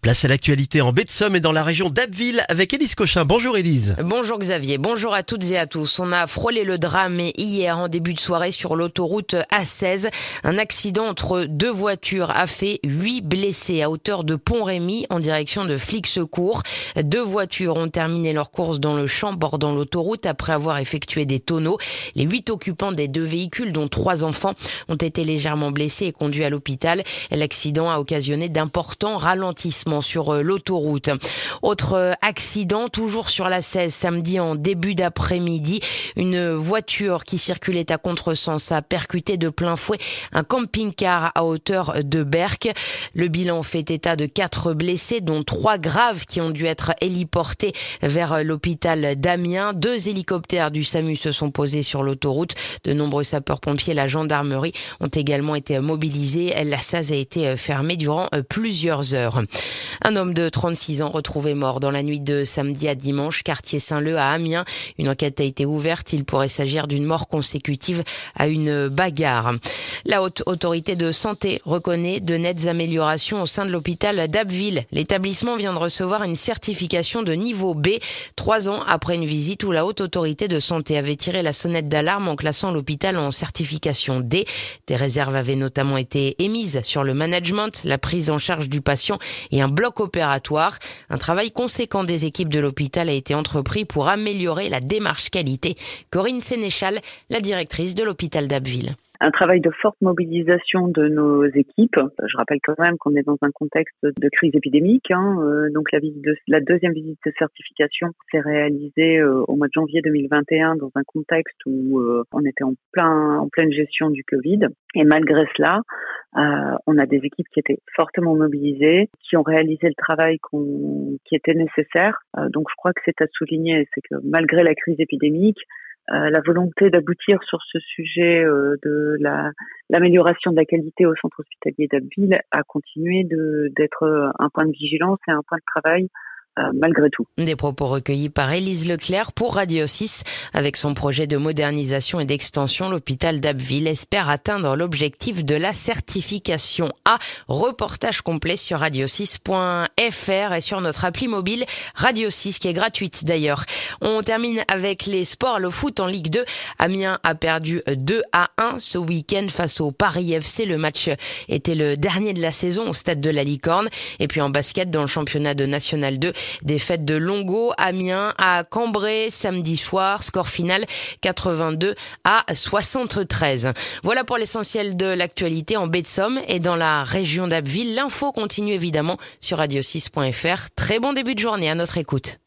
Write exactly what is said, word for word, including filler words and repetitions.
Place à l'actualité en baie de Somme et dans la région d'Abbeville avec Élise Cochin. Bonjour Élise. Bonjour Xavier, bonjour à toutes et à tous. On a frôlé le drame hier en début de soirée sur l'autoroute A seize. Un accident entre deux voitures a fait huit blessés à hauteur de Pont-Rémy en direction de Flix-Secours. Deux voitures ont terminé leur course dans le champ bordant l'autoroute après avoir effectué des tonneaux. Les huit occupants des deux véhicules, dont trois enfants, ont été légèrement blessés et conduits à l'hôpital. L'accident a occasionné d'importants ralentissements sur l'autoroute. Autre accident, toujours sur la seize, samedi en début d'après-midi. Une voiture qui circulait à contresens a percuté de plein fouet un camping-car à hauteur de Berck. Le bilan fait état de quatre blessés, dont trois graves qui ont dû être héliportés vers l'hôpital d'Amiens. Deux hélicoptères du SAMU se sont posés sur l'autoroute. De nombreux sapeurs-pompiers et la gendarmerie ont également été mobilisés. La S A Z a été fermée durant plusieurs heures. Un homme de trente-six ans retrouvé mort dans la nuit de samedi à dimanche, quartier Saint-Leu à Amiens. Une enquête a été ouverte. Il pourrait s'agir d'une mort consécutive à une bagarre. La haute autorité de santé reconnaît de nettes améliorations au sein de l'hôpital d'Abbeville. L'établissement vient de recevoir une certification de niveau B, trois ans après une visite où la haute autorité de santé avait tiré la sonnette d'alarme en classant l'hôpital en certification D. Des réserves avaient notamment été émises sur le management, la prise en charge du patient et un bloc opératoire. Un travail conséquent des équipes de l'hôpital a été entrepris pour améliorer la démarche qualité. Corinne Sénéchal, la directrice de l'hôpital d'Abbeville. Un travail de forte mobilisation de nos équipes. Je rappelle quand même qu'on est dans un contexte de crise épidémique. Hein. Euh, donc la, visite de, la deuxième visite de certification s'est réalisée euh, au mois de janvier deux mille vingt et un dans un contexte où euh, on était en, plein, en pleine gestion du Covid. Et malgré cela, euh, on a des équipes qui étaient fortement mobilisées, qui ont réalisé le travail qu'on, qui était nécessaire. Euh, donc je crois que c'est à souligner, c'est que malgré la crise épidémique, Euh, la volonté d'aboutir sur ce sujet euh, de la, l'amélioration de la qualité au centre hospitalier d'Abbeville a continué de, d'être un point de vigilance et un point de travail Euh, malgré tout. Des propos recueillis par Élise Leclerc pour Radio six. Avec son projet de modernisation et d'extension, l'hôpital d'Abbeville espère atteindre l'objectif de la certification A. Reportage complet sur radio six point f r et sur notre appli mobile Radio six, qui est gratuite d'ailleurs. On termine avec les sports. Le foot en Ligue deux. Amiens a perdu deux à un ce week-end face au Paris F C. Le match était le dernier de la saison au stade de la Licorne. Et puis en basket, dans le championnat de National deux, défaite de Longo, Amiens à Cambrai samedi soir, score final quatre-vingt-deux à soixante-treize. Voilà pour l'essentiel de l'actualité en baie de Somme et dans la région d'Abbeville. L'info continue évidemment sur radio six point f r. Très bon début de journée à notre écoute.